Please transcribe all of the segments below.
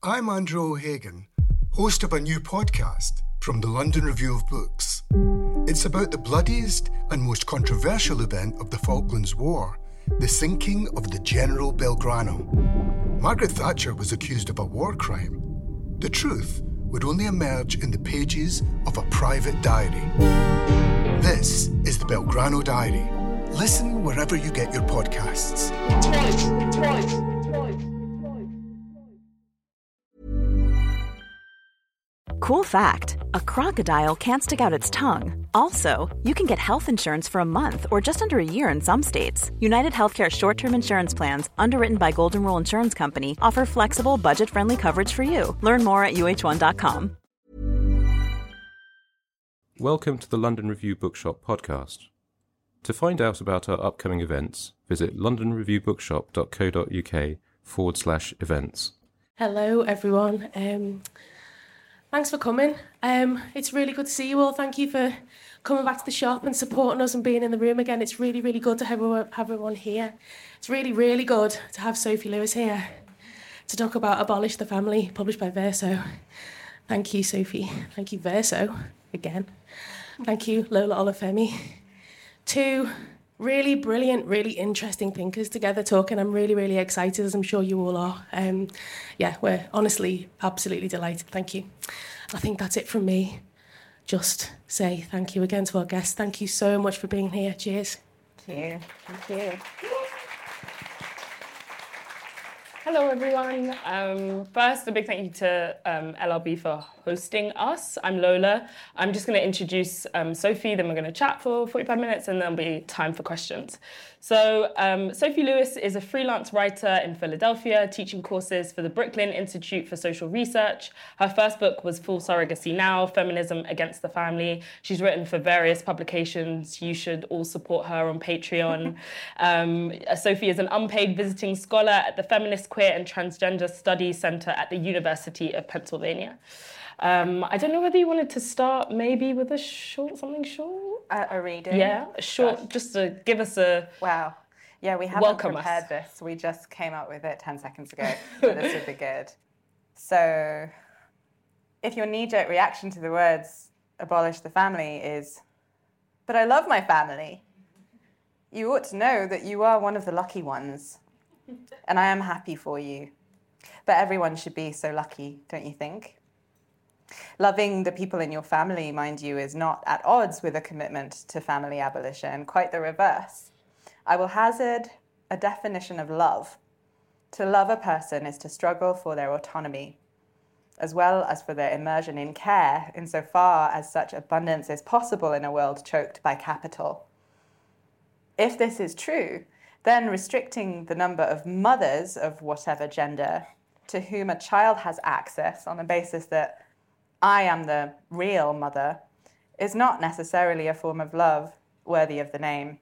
I'm Andrew O'Hagan, host of a new podcast from the London Review of Books. It's about the bloodiest and most controversial event of the Falklands War, the sinking of the General Belgrano. Margaret Thatcher was accused of a war crime. The truth would only emerge in the pages of a private diary. This is the Belgrano Diary. Listen wherever you get your podcasts. Twice. Cool fact, a crocodile can't stick out its tongue. Also, you can get health insurance for a month or just under a year in some states. United Healthcare short-term insurance plans, underwritten by Golden Rule Insurance Company, offer flexible, budget-friendly coverage for you. Learn more at uh1.com. Welcome to the London Review Bookshop podcast. To find out about our upcoming events, visit londonreviewbookshop.co.uk/events. Hello, everyone. Thanks for coming. It's really good to see you all. Thank you for coming back to the shop and supporting us and being in the room again. It's really, really good to have everyone here. It's really, really good to have Sophie Lewis here to talk about Abolish the Family, published by Verso. Thank you, Sophie. Thank you, Verso, again. Thank you, Lola Olufemi. Two really brilliant, really interesting thinkers together talking. I'm really, really excited, as I'm sure you all are. We're honestly absolutely delighted. Thank you. I think that's it from me. Just say thank you again to our guests. Thank you so much for being here. Cheers. Thank you. Thank you. Hello, everyone. First, a big thank you to LRB for hosting us. I'm Lola. I'm just going to introduce Sophie, then we're going to chat for 45 minutes, and then there'll be time for questions. So Sophie Lewis is a freelance writer in Philadelphia, teaching courses for the Brooklyn Institute for Social Research. Her first book was Full Surrogacy Now, Feminism Against the Family. She's written for various publications. You should all support her on Patreon. Sophie is an unpaid visiting scholar at the Feminist, Queer and Transgender Studies Center at the University of Pennsylvania. I don't know whether you wanted to start maybe with something short? A reading? Yeah, a short, just to give us a... Wow. Yeah, we haven't prepared this. We just came up with it 10 seconds ago, but this would be good. So, if your knee-jerk reaction to the words abolish the family is, but I love my family, you ought to know that you are one of the lucky ones. And I am happy for you. But everyone should be so lucky, don't you think? Loving the people in your family, mind you, is not at odds with a commitment to family abolition, quite the reverse. I will hazard a definition of love. To love a person is to struggle for their autonomy, as well as for their immersion in care, insofar as such abundance is possible in a world choked by capital. If this is true, then restricting the number of mothers of whatever gender to whom a child has access on the basis that I am the real mother is not necessarily a form of love worthy of the name.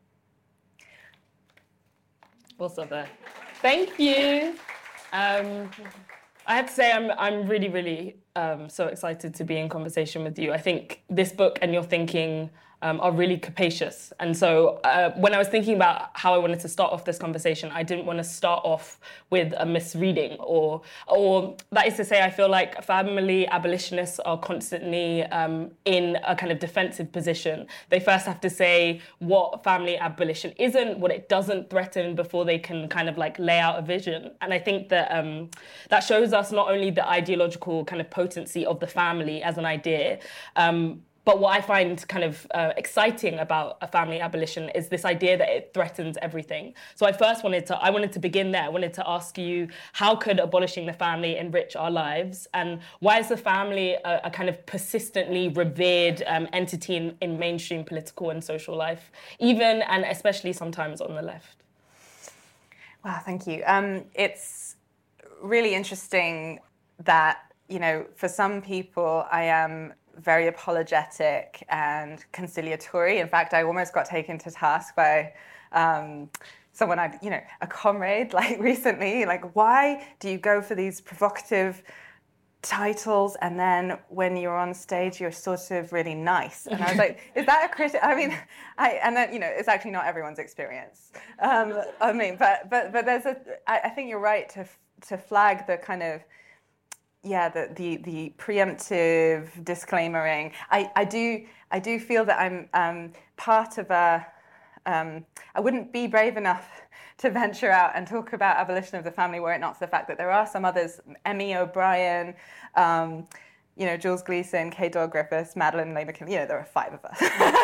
We'll stop there. Thank you. I have to say I'm really, really so excited to be in conversation with you. I think this book and your thinking are really capacious. And so when I was thinking about how I wanted to start off this conversation, I didn't want to start off with a misreading or that is to say, I feel like family abolitionists are constantly in a kind of defensive position. They first have to say what family abolition isn't, what it doesn't threaten before they can kind of like lay out a vision. And I think that that shows us not only the ideological kind of potency of the family as an idea, but what I find kind of exciting about a family abolition is this idea that it threatens everything. So I wanted to begin there. I wanted to ask you, how could abolishing the family enrich our lives? And why is the family a kind of persistently revered entity in mainstream political and social life, even and especially sometimes on the left? Wow, thank you. It's really interesting that, for some people, I am very apologetic and conciliatory. In fact, I almost got taken to task by someone a comrade, like recently, like, why do you go for these provocative titles and then when you're on stage you're sort of really nice? And I was like, is that a critic? I mean, it's actually not everyone's experience. But there's I think you're right to flag the kind of the preemptive disclaimering. I do feel that I'm part of a. I wouldn't be brave enough to venture out and talk about abolition of the family were it not for the fact that there are some others, Emmy O'Brien, Jules Gleason, Kay Dodd-Griffiths, Madeleine Leigh McKinley, there are 5 of us.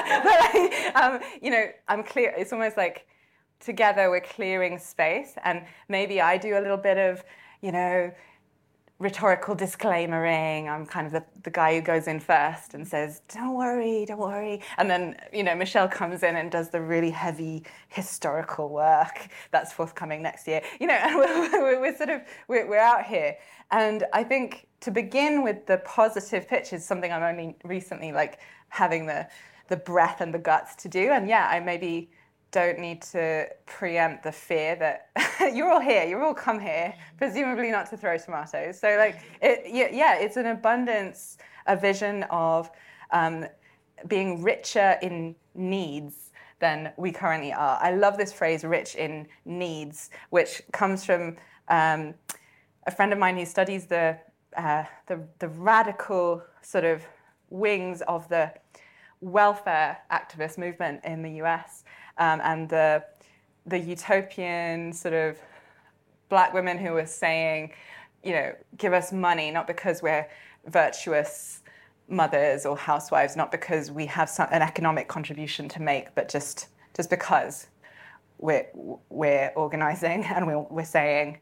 But I'm clear, it's almost like together we're clearing space, and maybe I do a little bit of, rhetorical disclaimering. I'm kind of the guy who goes in first and says, don't worry. And then, Michelle comes in and does the really heavy historical work that's forthcoming next year. And we're out here. And I think to begin with the positive pitch is something I'm only recently having the breath and the guts to do. And I maybe don't need to preempt the fear that you're all here, you're all come here, presumably not to throw tomatoes. So it's an abundance, a vision of being richer in needs than we currently are. I love this phrase, rich in needs, which comes from a friend of mine who studies the radical sort of wings of the welfare activist movement in the US. And the utopian sort of black women who were saying, give us money, not because we're virtuous mothers or housewives, not because we have an economic contribution to make, but just because we're organizing and we're saying,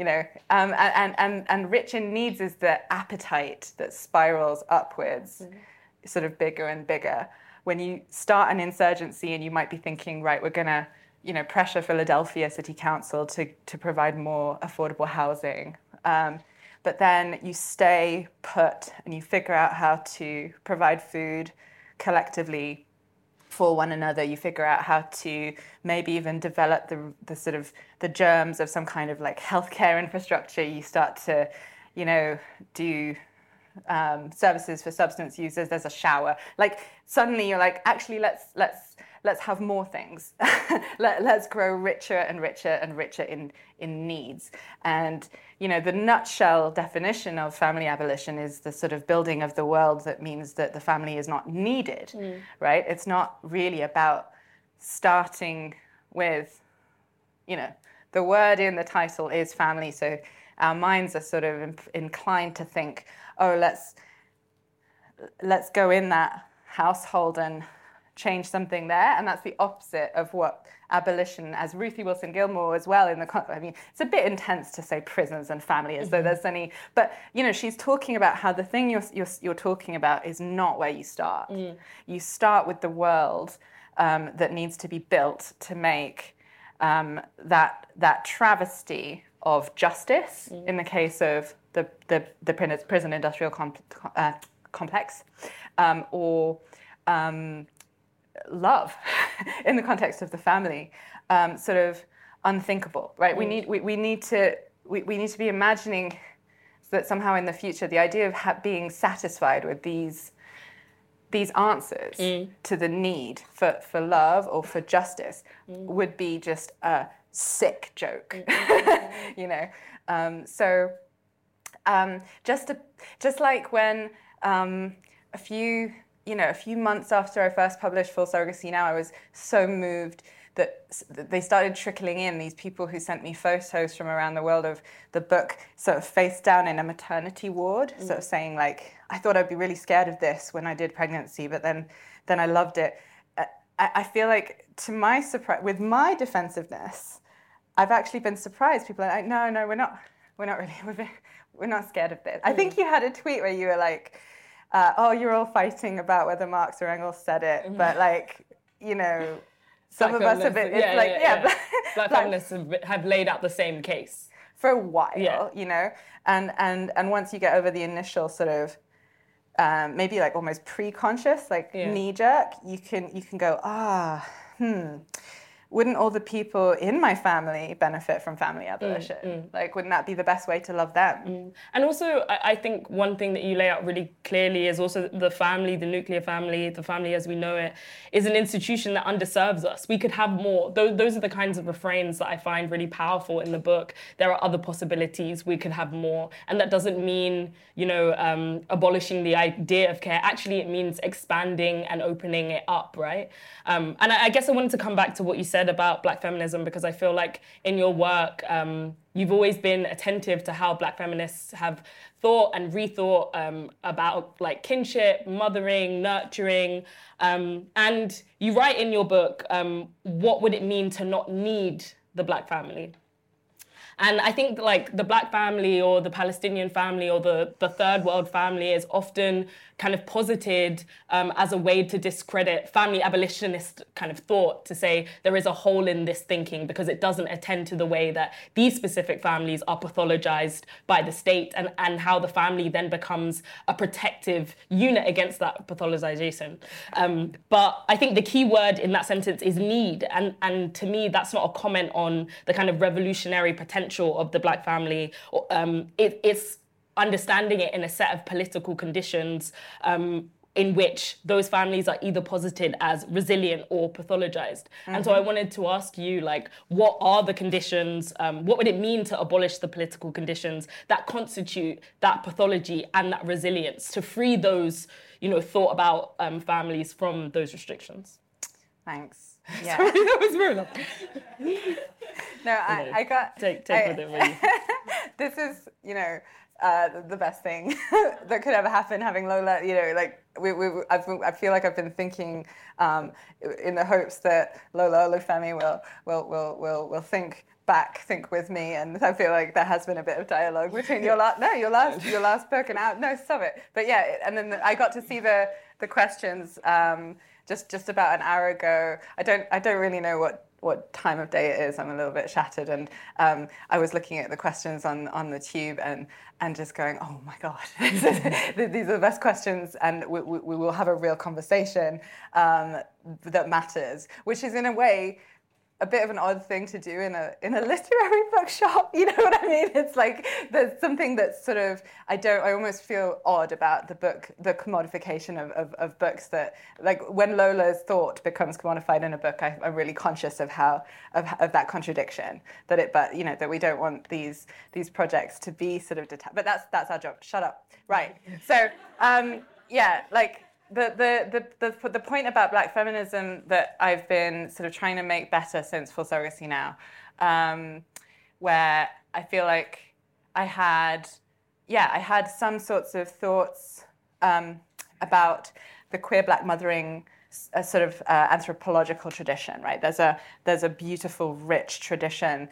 and rich in needs is the appetite that spirals upwards, sort of bigger and bigger. When you start an insurgency and you might be thinking, right, we're going to, pressure Philadelphia City Council to provide more affordable housing. But then you stay put and you figure out how to provide food collectively for one another. You figure out how to maybe even develop the sort of the germs of some kind of healthcare infrastructure. You start to, do services for substance users. There's a shower. Suddenly you're actually let's have more things. Let's grow richer and richer and richer in needs. And the nutshell definition of family abolition is the sort of building of the world that means that the family is not needed, right? It's not really about starting with, the word in the title is family, so our minds are sort of inclined to think, oh, let's go in that household and change something there. And that's the opposite of what abolition, as Ruthie Wilson Gilmore as well, it's a bit intense to say prisons and family as though there's any, but she's talking about how the thing you're talking about is not where you start. You start with the world that needs to be built to make that travesty of justice in the case of the prison industrial complex, or love in the context of the family, sort of unthinkable, right? We need to be imagining that somehow in the future the idea of being satisfied with these answers to the need for love or for justice would be just a sick joke, just like when a few months after I first published Full Surrogacy Now, I was so moved that they started trickling in, these people who sent me photos from around the world of the book sort of face down in a maternity ward, sort of saying I thought I'd be really scared of this when I did pregnancy, but then I loved it. I feel like, to my surprise, with my defensiveness, I've actually been surprised. People are like, no, we're not really, we're not scared of this. I think you had a tweet where you were like, you're all fighting about whether Marx or Engels said it, but some of us have been, Black feminists have laid out the same case for a while, and once you get over the initial sort of maybe almost pre-conscious, knee jerk, you can go, wouldn't all the people in my family benefit from family abolition? Like, wouldn't that be the best way to love them? And also, I think one thing that you lay out really clearly is also the family, the nuclear family, the family as we know it, is an institution that underserves us. We could have more. Those are the kinds of refrains that I find really powerful in the book. There are other possibilities. We could have more. And that doesn't mean, abolishing the idea of care. Actually, it means expanding and opening it up, right? And I guess I wanted to come back to what you said about Black feminism, because I feel like in your work, you've always been attentive to how Black feminists have thought and rethought about like kinship, mothering, nurturing. And you write in your book, what would it mean to not need the Black family? And I think like the Black family or the Palestinian family or the third world family is often kind of posited as a way to discredit family abolitionist kind of thought, to say there is a hole in this thinking because it doesn't attend to the way that these specific families are pathologized by the state, and how the family then becomes a protective unit against that pathologization. But I think the key word in that sentence is need. And to me, that's not a comment on the kind of revolutionary potential of the Black family. It's understanding it in a set of political conditions in which those families are either posited as resilient or pathologized. And so I wanted to ask you, like, what are the conditions, what would it mean to abolish the political conditions that constitute that pathology and that resilience, to free those, thought about families from those restrictions? Thanks. Yeah. Sorry, that was very long. No, I got... Take with it, really. This is, the best thing that could ever happen, having Lola, I feel like I've been thinking in the hopes that Lola Olufemi will think with me, and I feel like there has been a bit of dialogue between your last book and out. No, stop it. But yeah, and then I got to see the questions just about an hour ago. I don't really know what time of day it is. I'm a little bit shattered, and I was looking at the questions on the tube and just going, oh my God, these are the best questions, and we will have a real conversation that matters, which is in a way a bit of an odd thing to do in a literary bookshop. You know what I mean? It's like there's something that's sort of, I almost feel odd about the commodification of books, that like when Lola's thought becomes commodified in a book, I'm really conscious of that contradiction, that we don't want these projects to be sort of detached. But that's our job. Shut up. Right. So the point about Black feminism that I've been sort of trying to make better since Full Surrogacy Now, where I feel like I had some sorts of thoughts about the queer Black mothering sort of anthropological tradition, right? There's a beautiful, rich tradition,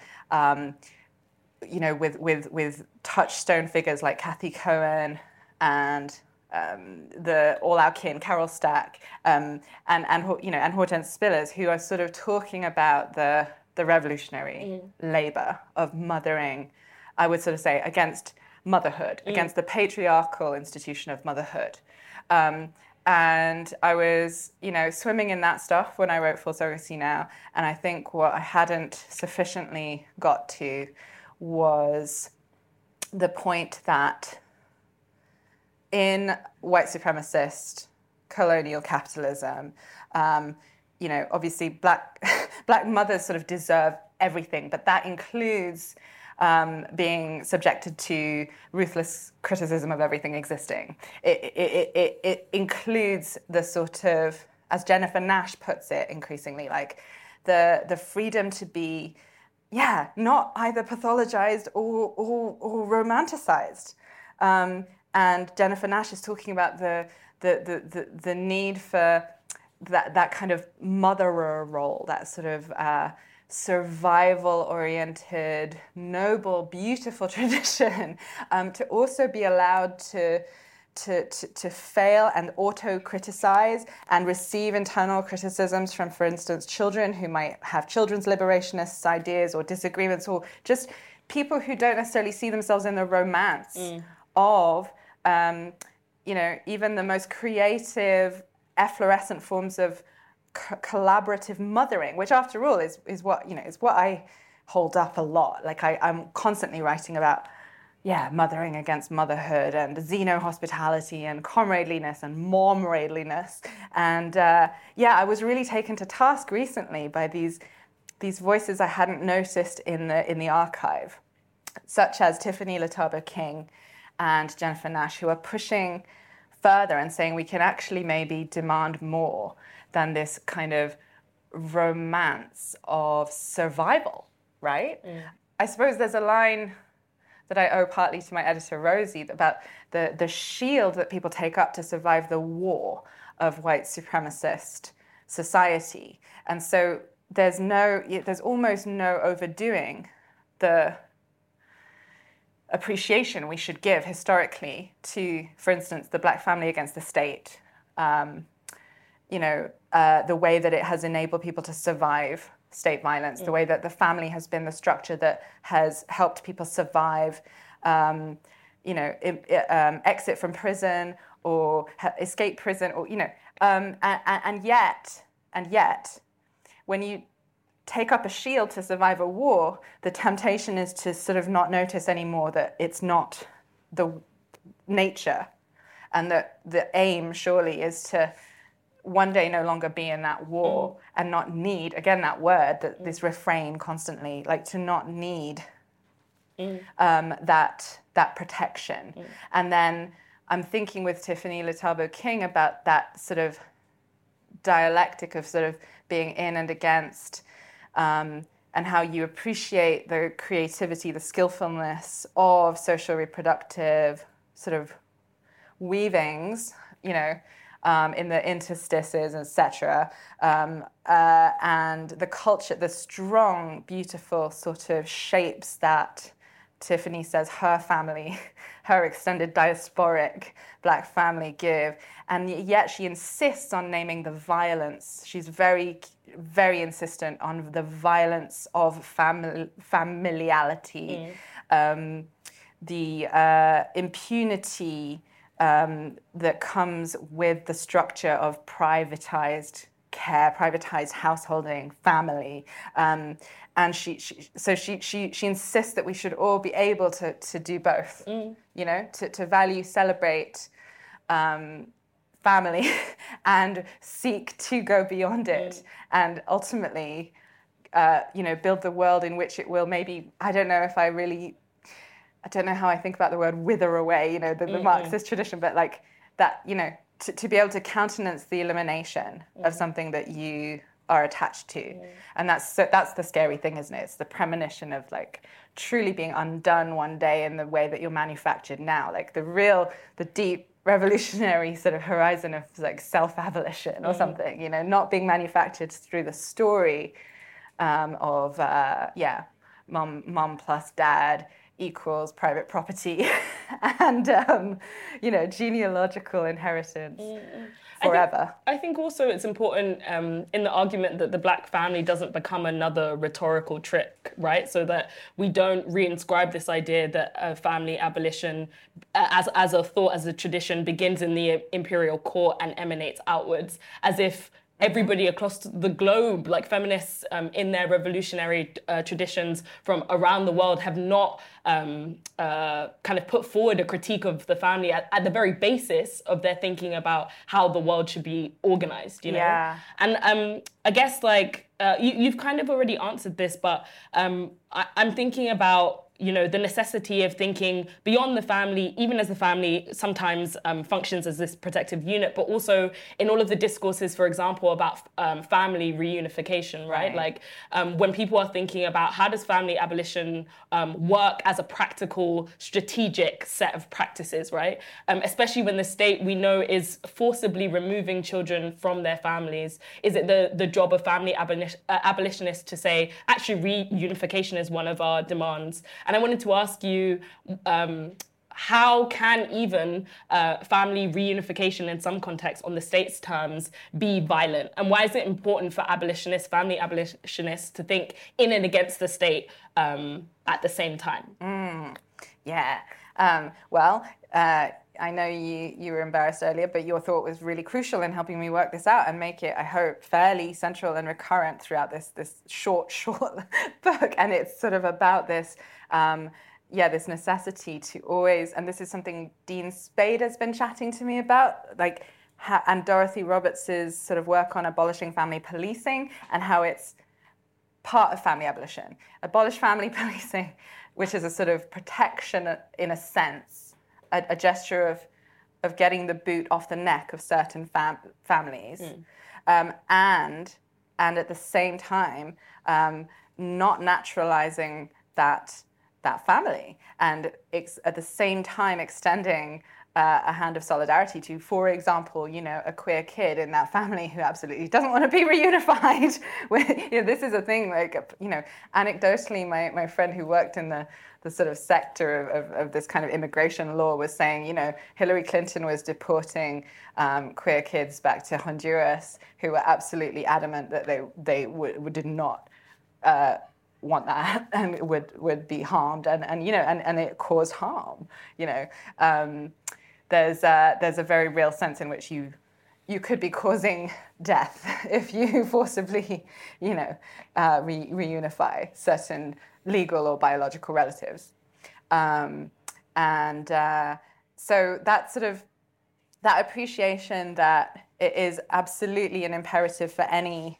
with touchstone figures like Kathy Cohen and the All Our Kin, Carol Stack, and Hortense Spillers, who are sort of talking about the revolutionary labor of mothering, I would sort of say, against motherhood, against the patriarchal institution of motherhood. And I was, swimming in that stuff when I wrote Full Surrogacy Now, and I think what I hadn't sufficiently got to was the point that in white supremacist colonial capitalism, obviously black mothers sort of deserve everything, but that includes being subjected to ruthless criticism of everything existing. It includes the sort of, as Jennifer Nash puts it increasingly, like the freedom to be, not either pathologized or romanticized. And Jennifer Nash is talking about the need for that kind of motherer role, that sort of survival-oriented, noble, beautiful tradition, to also be allowed to fail and auto-criticize and receive internal criticisms from, for instance, children who might have children's liberationist ideas or disagreements, or just people who don't necessarily see themselves in the romance of even the most creative, efflorescent forms of collaborative mothering, which after all is what, is what I hold up a lot. Like I'm constantly writing about, mothering against motherhood and xeno-hospitality and comradeliness and momradeliness. And I was really taken to task recently by these voices I hadn't noticed in the archive, such as Tiffany Latabo King and Jennifer Nash, who are pushing further and saying we can actually maybe demand more than this kind of romance of survival, right? I suppose there's a line that I owe partly to my editor, Rosie, about the shield that people take up to survive the war of white supremacist society. And so there's almost no overdoing the appreciation we should give historically to, for instance, the Black family against the state, the way that it has enabled people to survive state violence, the way that the family has been the structure that has helped people survive, exit from prison or escape prison, or and yet, when you take up a shield to survive a war, the temptation is to sort of not notice anymore that it's not the nature, and that the aim surely is to one day no longer be in that war and not need, again, that word, this refrain constantly, like to not need that protection. And then I'm thinking with Tiffany Latabo King about that sort of dialectic of sort of being in and against, and how you appreciate the creativity, the skillfulness of social reproductive sort of weavings, in the interstices, etc., and the culture, the strong, beautiful sort of shapes that Tiffany says her family, her extended diasporic Black family give, and yet she insists on naming the violence. She's very, very insistent on the violence of familiality, the impunity that comes with the structure of privatized care, privatized householding, family, and she insists that we should all be able to do both, to value, celebrate family, and seek to go beyond it, and ultimately, build the world in which it will maybe. I don't know how I think about the word wither away, the Marxist tradition, but like that, to be able to countenance the elimination of something that you are attached to. And that's the scary thing, isn't it? It's the premonition of like truly being undone one day in the way that you're manufactured now. Like the deep revolutionary sort of horizon of like self-abolition or something, not being manufactured through the story of, mom plus dad equals private property and, genealogical inheritance forever. I think also it's important in the argument that the Black family doesn't become another rhetorical trick, right? So that we don't reinscribe this idea that family abolition as a thought, as a tradition, begins in the imperial court and emanates outwards, as if everybody across the globe, like feminists in their revolutionary traditions from around the world, have not kind of put forward a critique of the family at the very basis of their thinking about how the world should be organized, Yeah. And I guess you've kind of already answered this, but I'm thinking about the necessity of thinking beyond the family, even as the family sometimes functions as this protective unit, but also in all of the discourses, for example, about family reunification, right? Like when people are thinking about how does family abolition work as a practical, strategic set of practices, right? Especially when the state, we know, is forcibly removing children from their families. Is it the job of family abolitionists to say, actually, reunification is one of our demands? And I wanted to ask you, how can even family reunification in some contexts on the state's terms be violent? And why is it important for family abolitionists, to think in and against the state at the same time? I know you were embarrassed earlier, but your thought was really crucial in helping me work this out and make it, I hope, fairly central and recurrent throughout this short book. And it's sort of about this, this necessity to always, and this is something Dean Spade has been chatting to me about, like, and Dorothy Roberts' sort of work on abolishing family policing and how it's part of family abolition. Abolish family policing, which is a sort of protection in a sense, a gesture of getting the boot off the neck of certain families, and at the same time not naturalizing that family, and at the same time extending a hand of solidarity to, for example, a queer kid in that family who absolutely doesn't want to be reunified. This is a thing, anecdotally, my friend who worked in the sort of sector of this kind of immigration law was saying, Hillary Clinton was deporting queer kids back to Honduras who were absolutely adamant that they did not want that and would be harmed, and it caused harm. There's a very real sense in which you could be causing death if you forcibly, reunify certain legal or biological relatives. So that sort of, that appreciation that it is absolutely an imperative for any,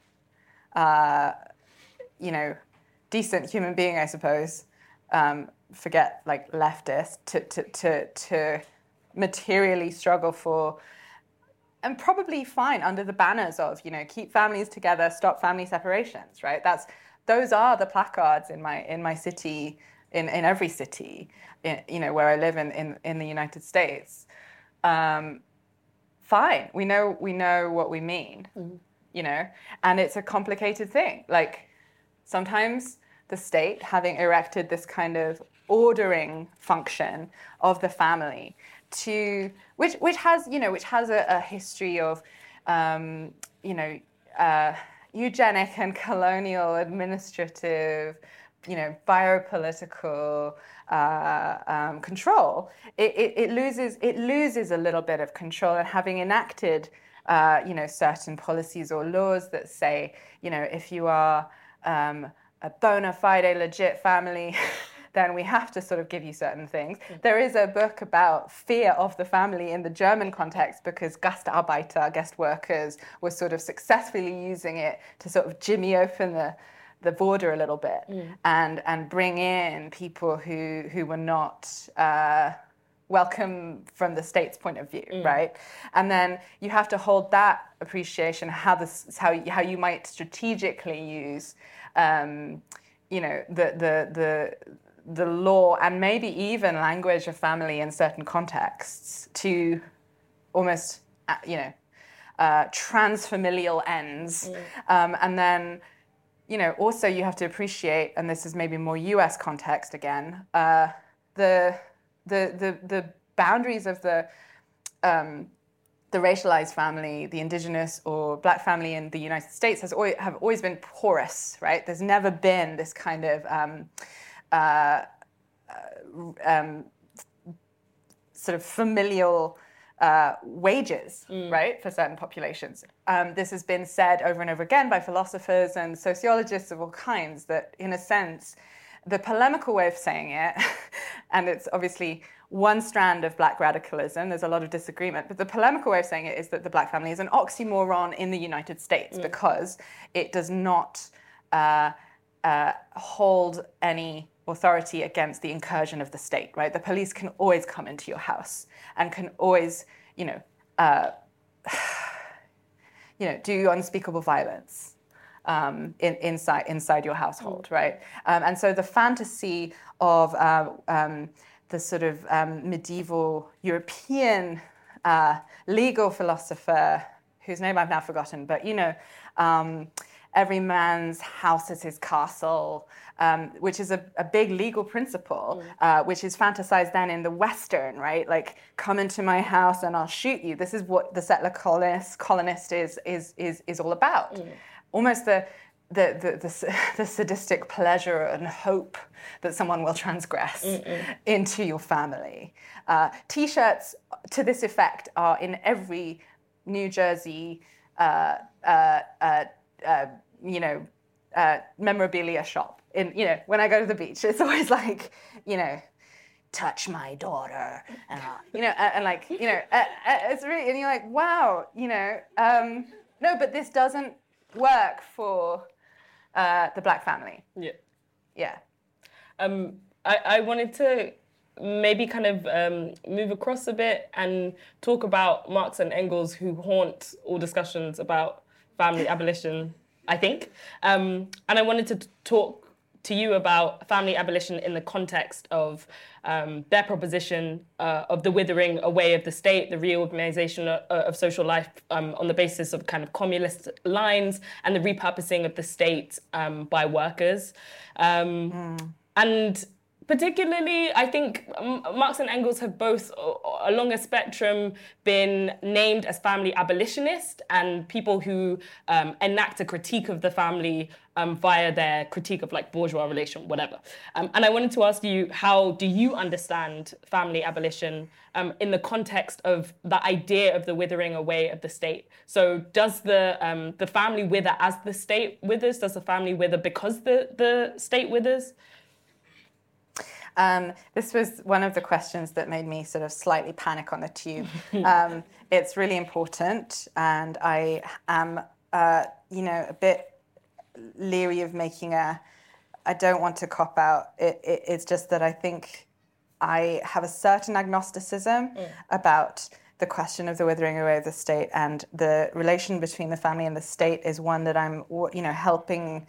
decent human being, I suppose, forget like leftist, to materially struggle for, and probably fine under the banners of, keep families together, stop family separations, right? Those are the placards in my city, in every city, where I live in the United States. Fine, we know what we mean, and it's a complicated thing. Like, sometimes the state, having erected this kind of ordering function of the family, which has a history of eugenic and colonial administrative, biopolitical control. It loses a little bit of control, and having enacted certain policies or laws that say, if you are a bona fide legit family, then we have to sort of give you certain things. There is a book about fear of the family in the German context, because Gastarbeiter, guest workers, were sort of successfully using it to sort of jimmy open the border a little bit, and bring in people who were not welcome from the state's point of view, right? And then you have to hold that appreciation, how you might strategically use the law and maybe even language of family in certain contexts to almost, transfamilial ends. And then, also you have to appreciate, and this is maybe more US context again, the boundaries of the racialized family, the indigenous or black family in the United States have always been porous, right? There's never been this kind of sort of familial wages, right, for certain populations. This has been said over and over again by philosophers and sociologists of all kinds, that in a sense, the polemical way of saying it, and it's obviously one strand of black radicalism, there's a lot of disagreement, but the polemical way of saying it is that the black family is an oxymoron in the United States because it does not hold any authority against the incursion of the state, right? The police can always come into your house and can always, do unspeakable violence inside your household, right? And so the fantasy of the sort of medieval European legal philosopher, whose name I've now forgotten, but every man's house is his castle, which is a big legal principle, which is fantasized then in the Western, right? Like, come into my house and I'll shoot you. This is what the settler colonist is all about. Almost the sadistic pleasure and hope that someone will transgress into your family. T-shirts to this effect are in every New Jersey, memorabilia shop. When I go to the beach, it's always like, touch my daughter, it's really, and you're like, wow, no, but this doesn't work for the Black family. Yeah. I wanted to maybe kind of move across a bit and talk about Marx and Engels, who haunt all discussions about family abolition, I think. And I wanted to talk to you about family abolition in the context of their proposition of the withering away of the state, the reorganization of social life on the basis of kind of communist lines, and the repurposing of the state by workers. And particularly, I think Marx and Engels have both, along a spectrum, been named as family abolitionists and people who enact a critique of the family via their critique of like bourgeois relation, whatever. And I wanted to ask you, how do you understand family abolition in the context of the idea of the withering away of the state? So does the family wither as the state withers? Does the family wither because the state withers? This was one of the questions that made me sort of slightly panic on the tube. It's really important, and I am, a bit leery of making I don't want to cop out. It's just that I think I have a certain agnosticism about the question of the withering away of the state, and the relation between the family and the state is one that I'm, helping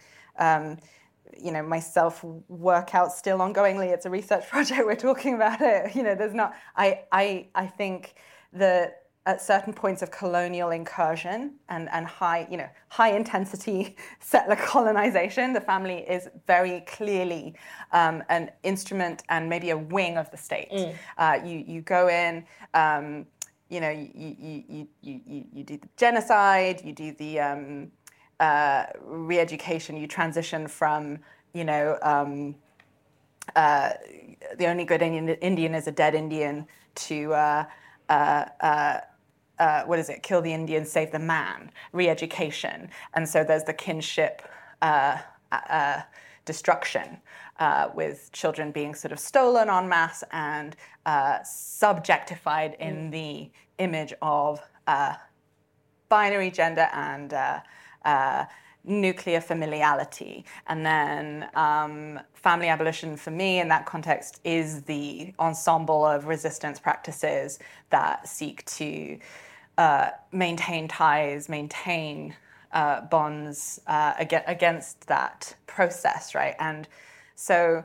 myself work out still ongoingly. It's a research project. We're talking about it. There's not. I think that at certain points of colonial incursion and high intensity settler colonization, the family is very clearly an instrument and maybe a wing of the state. You go in. You do the genocide. You do the re-education. You transition from, the only good Indian is a dead Indian to, kill the Indian, save the man, re-education. And so there's the kinship destruction with children being sort of stolen en masse and subjectified in the image of binary gender and nuclear familiality. And then family abolition for me in that context is the ensemble of resistance practices that seek to maintain ties, maintain bonds against that process, right? And so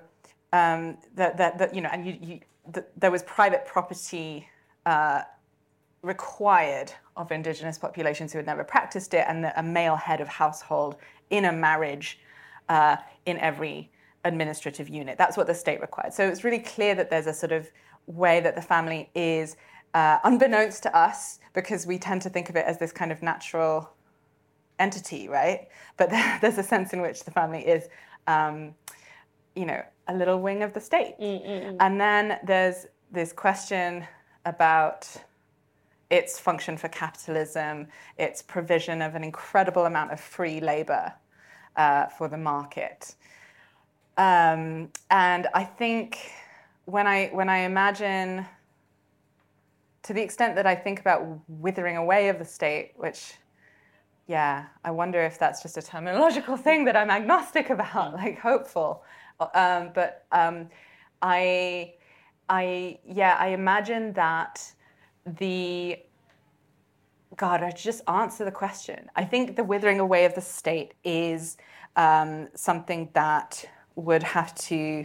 there was private property required of indigenous populations who had never practiced it, and a male head of household in a marriage in every administrative unit. That's what the state required. So it's really clear that there's a sort of way that the family is, unbeknownst to us, because we tend to think of it as this kind of natural entity, right? But there's a sense in which the family is, a little wing of the state. And then there's this question about its function for capitalism, its provision of an incredible amount of free labor for the market. And I think when I imagine, to the extent that I think about withering away of the state, which, I wonder if that's just a terminological thing that I'm agnostic about, like hopeful. But I imagine that I just answer the question. I think the withering away of the state is something that would have to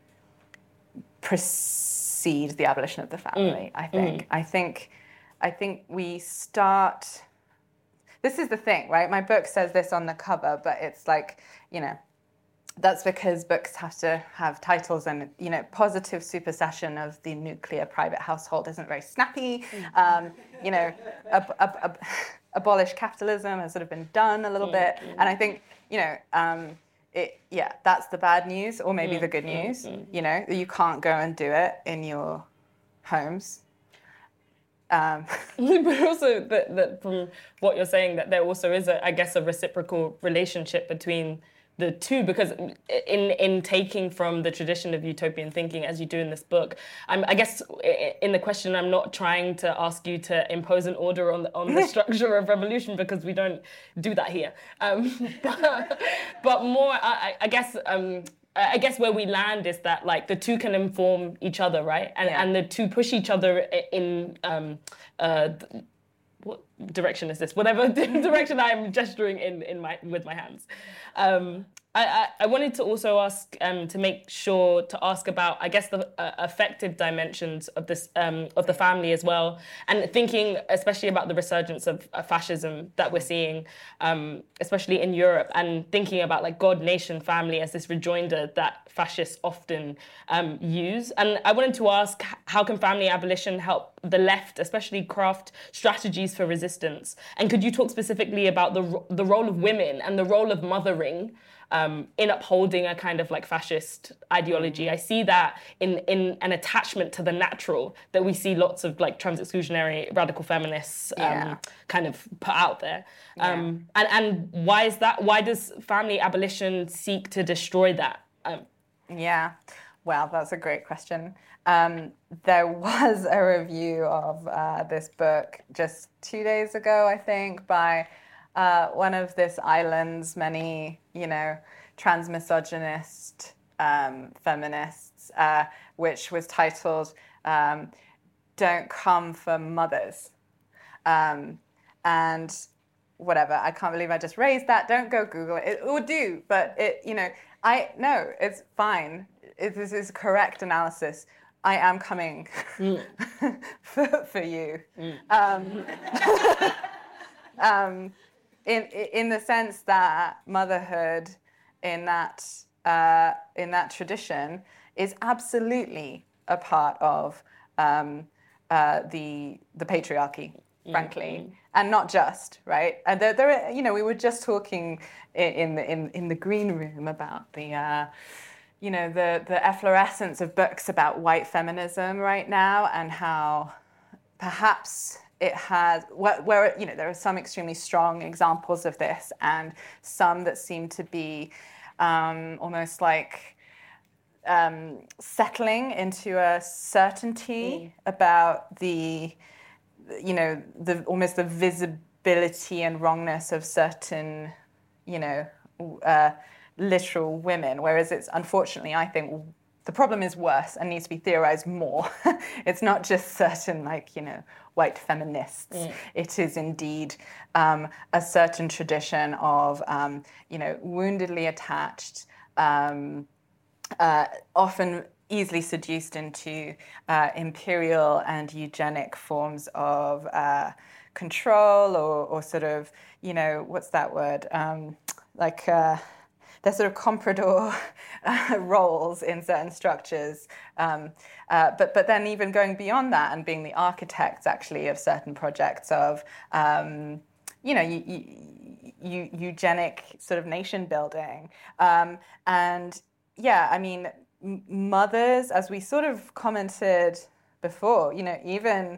precede the abolition of the family, I think. I think we start. This is the thing, right? My book says this on the cover, but it's like, that's because books have to have titles, and positive supersession of the nuclear private household isn't very snappy. abolish capitalism has sort of been done a little bit. And I think, that's the bad news, or maybe the good news, you can't go and do it in your homes. But also that from what you're saying, that there also is a reciprocal relationship between the two, because in taking from the tradition of utopian thinking, as you do in this book, I guess in the question, I'm not trying to ask you to impose an order on the structure of revolution, because we don't do that here. But more, I guess where we land is that like the two can inform each other, right? And the two push each other in what direction is this? Whatever direction I am gesturing with my hands. I wanted to also ask about, I guess, the affective dimensions of this of the family as well, and thinking especially about the resurgence of fascism that we're seeing, especially in Europe, and thinking about like God, nation, family as this rejoinder that fascists often use. And I wanted to ask, how can family abolition help the left, especially craft strategies for resistance? And could you talk specifically about the role of women and the role of mothering in upholding a kind of like fascist ideology? I see that in an attachment to the natural that we see lots of like trans-exclusionary radical feminists kind of put out there. And why is that? Why does family abolition seek to destroy that? Well, that's a great question. There was a review of this book just 2 days ago, I think, by one of this island's many, trans-misogynist feminists, which was titled "Don't Come for Mothers." And whatever, I can't believe I just raised that. Don't go Google it. Or do, but it's fine. This is correct analysis. I am coming for you. In the sense that motherhood in that tradition is absolutely a part of the patriarchy, frankly, and not just, right. And there are, we were just talking in the green room about the efflorescence of books about white feminism right now, and how perhaps it has, where there are some extremely strong examples of this, and some that seem to be almost like settling into a certainty about the almost the visibility and wrongness of certain, literal women, whereas it's unfortunately, I think, the problem is worse and needs to be theorized more. It's not just certain, white feminists. It is indeed a certain tradition of, woundedly attached, often easily seduced into imperial and eugenic forms of control, or sort of, what's that word? They're sort of comprador roles in certain structures, but then even going beyond that and being the architects actually of certain projects of, eugenic sort of nation building. Mothers, as we sort of commented before, even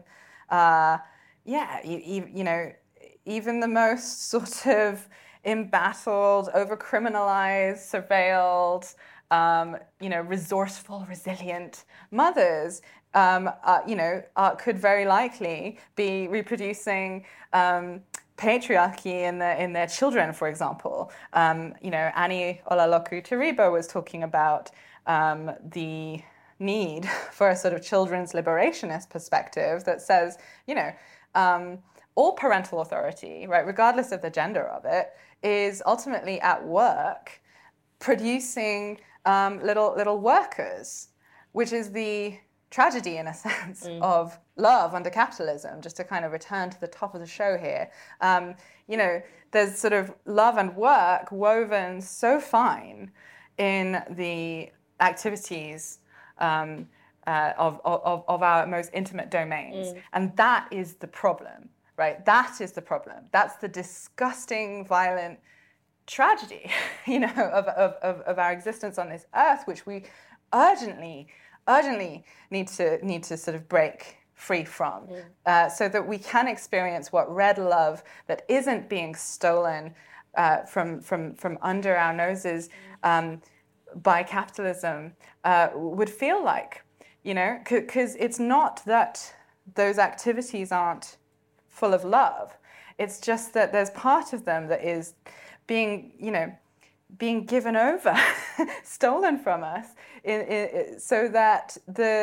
the most sort of embattled, over-criminalized, surveilled, resourceful, resilient mothers, could very likely be reproducing patriarchy in their children, for example. Annie Olaloku-Taribo was talking about the need for a sort of children's liberationist perspective that says, all parental authority, right, regardless of the gender of it, is ultimately at work producing little workers, which is the tragedy, in a sense, of love under capitalism. Just to kind of return to the top of the show here, there's sort of love and work woven so fine in the activities of our most intimate domains, and that is the problem. right? That is the problem. That's the disgusting, violent tragedy, of our existence on this earth, which we urgently need to sort of break free from, so that we can experience what red love that isn't being stolen from under our noses by capitalism would feel like, because it's not that those activities aren't full of love. It's just that there's part of them that is being given over, stolen from us, so that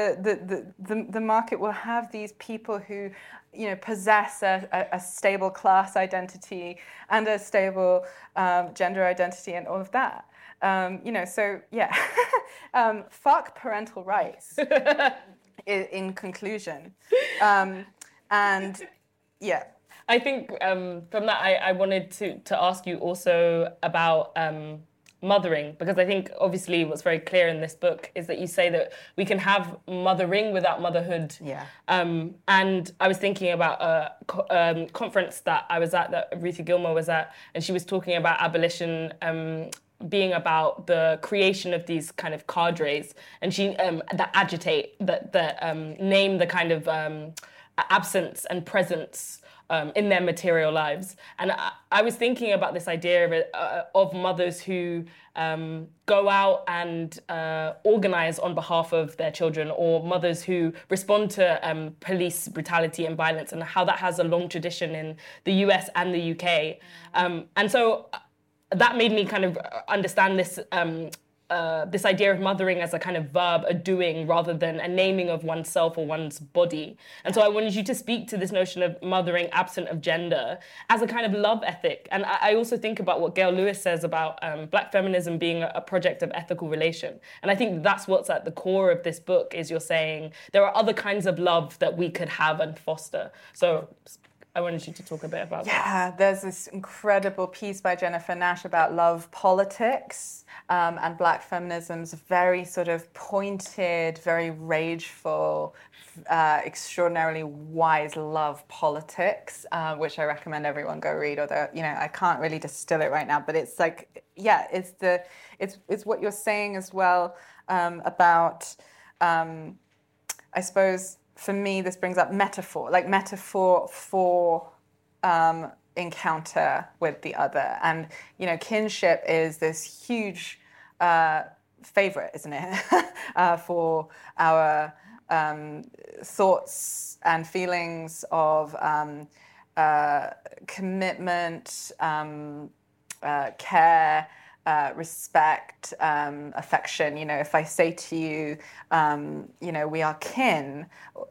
the market will have these people who, possess a stable class identity and a stable gender identity and all of that. So yeah, fuck parental rights. In conclusion, and yeah. I think from that, I wanted to ask you also about mothering, because I think obviously what's very clear in this book is that you say that we can have mothering without motherhood. Yeah. And I was thinking about a conference that I was at, that Ruthie Gilmore was at, and she was talking about abolition being about the creation of these kind of cadres, and she that agitate, that name the kind of absence and presence in their material lives. And I was thinking about this idea of mothers who go out and organize on behalf of their children, or mothers who respond to police brutality and violence, and how that has a long tradition in the US and the UK. And so that made me kind of understand this this idea of mothering as a kind of verb, a doing, rather than a naming of oneself or one's body. And so I wanted you to speak to this notion of mothering absent of gender as a kind of love ethic. And I also think about what Gail Lewis says about Black feminism being a project of ethical relation. And I think that's what's at the core of this book, is you're saying there are other kinds of love that we could have and foster. So I wanted you to talk a bit about that. Yeah, there's this incredible piece by Jennifer Nash about love politics and Black feminism's very sort of pointed, very rageful, extraordinarily wise love politics, which I recommend everyone go read. Although I can't really distill it right now, but it's like, yeah, it's what you're saying as well about, I suppose. For me, this brings up metaphor for encounter with the other. And, kinship is this huge favorite, isn't it, for our thoughts and feelings of commitment, care, respect, affection. If I say to you, we are kin,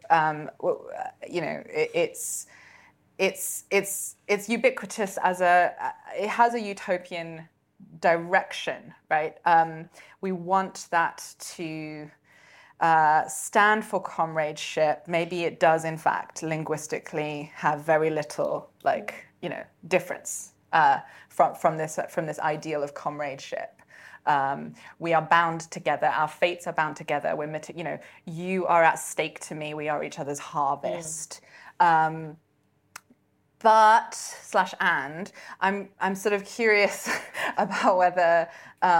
it's ubiquitous as it has a utopian direction, right? We want that to stand for comradeship. Maybe it does, in fact, linguistically have very little, difference from this ideal of comradeship. We are bound together. Our fates are bound together. You are at stake to me. We are each other's harvest. But I'm sort of curious about whether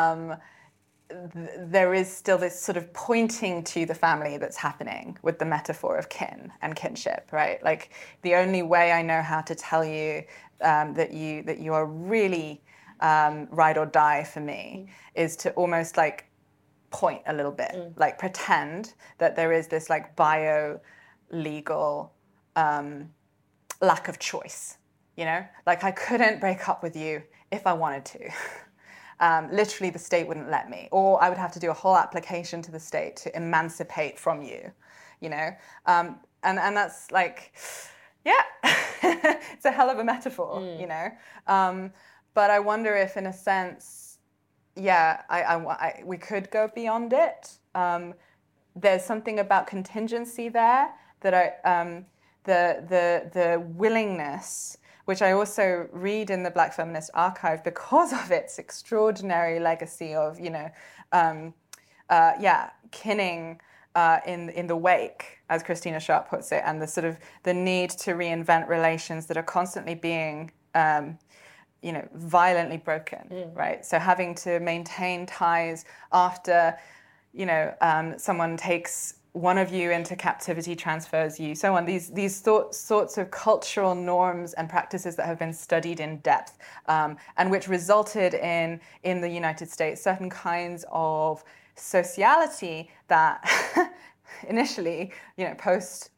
there is still this sort of pointing to the family that's happening with the metaphor of kin and kinship, right? Like, the only way I know how to tell you that you are really ride or die for me is to almost point a little bit, pretend that there is this bio-legal lack of choice, I couldn't break up with you if I wanted to. Literally, the state wouldn't let me, or I would have to do a whole application to the state to emancipate from you, and that's yeah, it's a hell of a metaphor, but I wonder if, in a sense, yeah, we could go beyond it. There's something about contingency there that the willingness, which I also read in the Black Feminist Archive because of its extraordinary legacy of, kinning in the wake, as Christina Sharp puts it, and the sort of the need to reinvent relations that are constantly being violently broken, right? So having to maintain ties after, someone takes one of you into captivity, transfers you, so on. These sorts of cultural norms and practices that have been studied in depth, and which resulted in the United States certain kinds of sociality that initially, post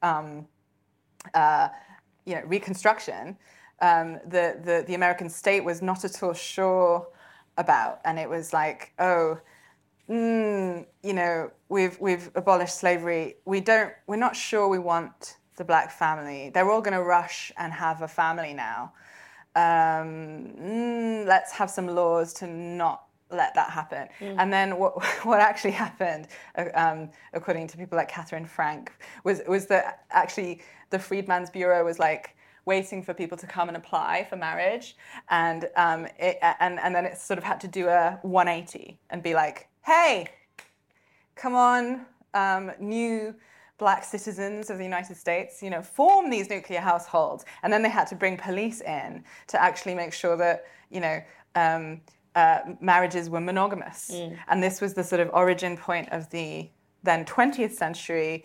Reconstruction, the American state was not at all sure about, and it was like, we've abolished slavery. We're not sure we want the black family. They're all going to rush and have a family now. Let's have some laws to not let that happen. And then what actually happened, according to people like Catherine Frank, was that actually the Freedmen's Bureau was like waiting for people to come and apply for marriage, and then it sort of had to do a 180 and be like, hey, come on, new black citizens of the United States, form these nuclear households. And then they had to bring police in to actually make sure that, marriages were monogamous. And this was the sort of origin point of the then 20th century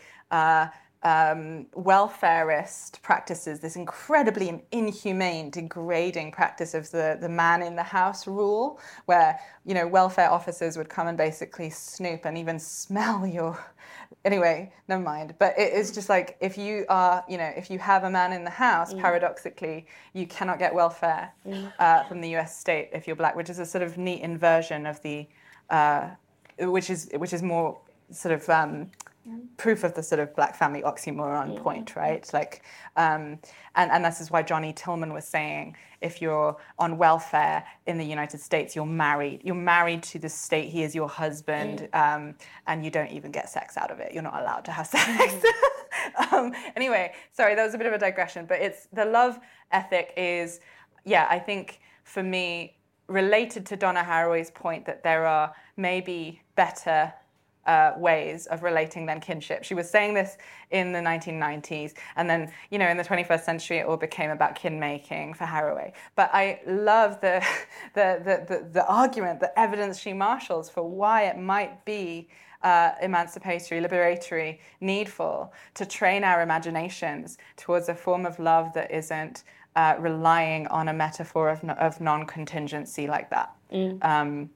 welfarist practices, this incredibly inhumane, degrading practice of the man in the house rule, where, welfare officers would come and basically snoop and even smell your... Anyway, never mind. But it is just like, if you have a man in the house, paradoxically, you cannot get welfare from the US state if you're black, which is a sort of neat inversion of the, which is more sort of proof of the sort of black family oxymoron point, right? Like, and this is why Johnny Tillman was saying, if you're on welfare in the United States, you're married to the state. He is your husband, and you don't even get sex out of it. You're not allowed to have sex. Anyway, sorry, that was a bit of a digression, but it's the love ethic is, I think for me, related to Donna Haraway's point that there are maybe better ways of relating than kinship. She was saying this in the 1990s, and then, in the 21st century, it all became about kin making for Haraway. But I love the argument, the evidence she marshals for why it might be emancipatory, liberatory, needful to train our imaginations towards a form of love that isn't relying on a metaphor of non-contingency like that. And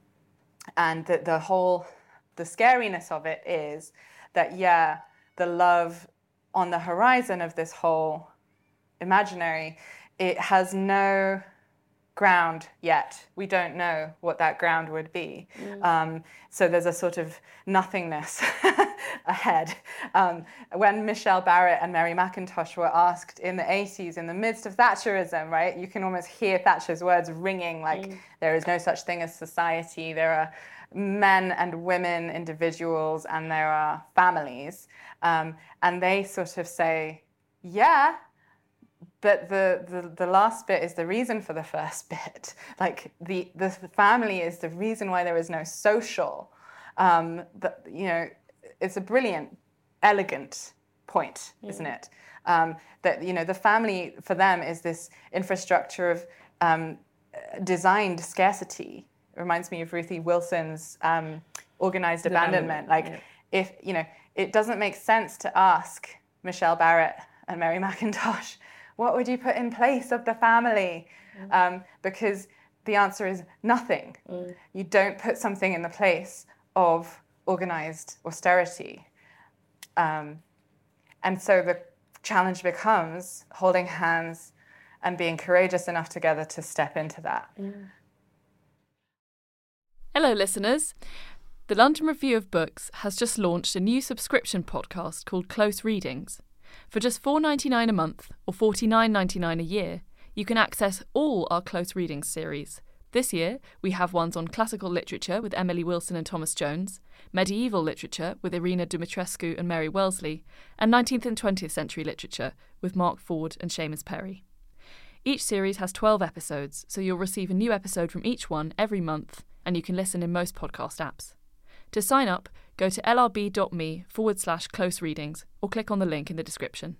the scariness of it is that, the love on the horizon of this whole imaginary, it has no ground yet. We don't know what that ground would be. So there's a sort of nothingness ahead. When Michelle Barrett and Mary McIntosh were asked in the 80s, in the midst of Thatcherism, right, you can almost hear Thatcher's words ringing like, there is no such thing as society. There are men and women, individuals, and there are families. And they sort of say, but the last bit is the reason for the first bit. Like the family is the reason why there is no social. It's a brilliant, elegant point, isn't it? That the family for them is this infrastructure of designed scarcity. It reminds me of Ruthie Wilson's organized abandonment. If it doesn't make sense to ask Michelle Barrett and Mary McIntosh, what would you put in place of the family? Because the answer is nothing. You don't put something in the place of organized austerity. And so the challenge becomes holding hands and being courageous enough together to step into that. Hello, listeners. The London Review of Books has just launched a new subscription podcast called Close Readings. For just $4.99 a month or $49.99 a year, you can access all our Close Readings series. This year, we have ones on classical literature with Emily Wilson and Thomas Jones, medieval literature with Irina Dumitrescu and Mary Wellesley, and 19th and 20th century literature with Mark Ford and Seamus Perry. Each series has 12 episodes, so you'll receive a new episode from each one every month, and you can listen in most podcast apps. To sign up, go to lrb.me/close readings or click on the link in the description.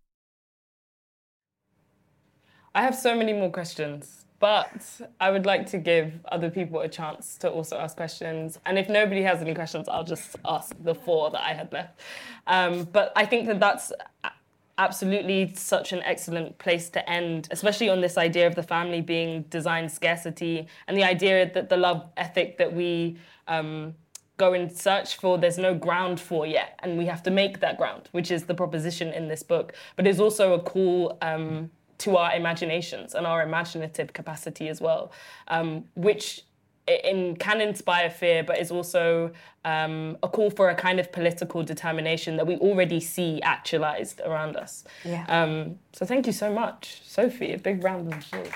I have so many more questions, but I would like to give other people a chance to also ask questions. And if nobody has any questions, I'll just ask the 4 that I had left. But I think that that's absolutely such an excellent place to end, especially on this idea of the family being design scarcity and the idea that the love ethic that we go and search for, there's no ground for yet. And we have to make that ground, which is the proposition in this book. But it's also a call to our imaginations and our imaginative capacity as well, which can inspire fear, but is also a call for a kind of political determination that we already see actualized around us. Yeah. So thank you so much, Sophie. A big round of applause.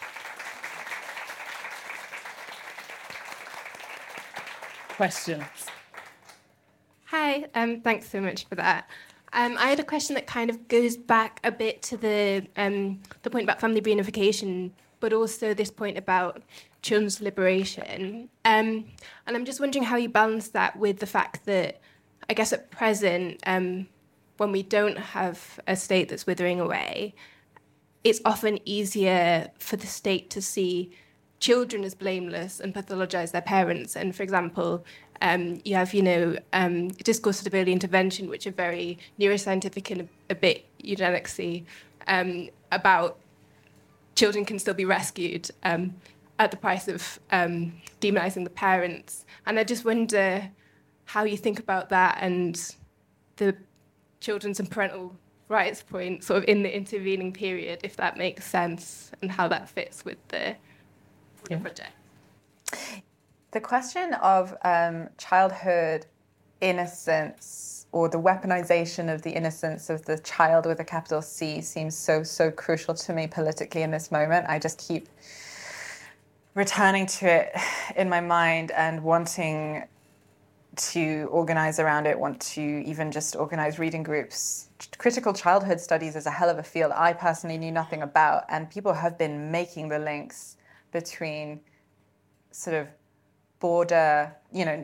Questions? Hi, thanks so much for that. I had a question that kind of goes back a bit to the point about family reunification, but also this point about children's liberation. And I'm just wondering how you balance that with the fact that, I guess at present, when we don't have a state that's withering away, it's often easier for the state to see children as blameless and pathologize their parents. And for example, you have, discourses of early intervention, which are very neuroscientific and a bit eugenicsy, about children can still be rescued at the price of demonizing the parents. And I just wonder how you think about that and the children's and parental rights point sort of in the intervening period, if that makes sense, and how that fits with the project. The question of childhood innocence, or the weaponization of the innocence of the child with a capital C, seems so crucial to me politically in this moment. I just keep returning to it in my mind and wanting to organize around it, want to even just organize reading groups. Critical childhood studies is a hell of a field I personally knew nothing about, and people have been making the links between sort of border,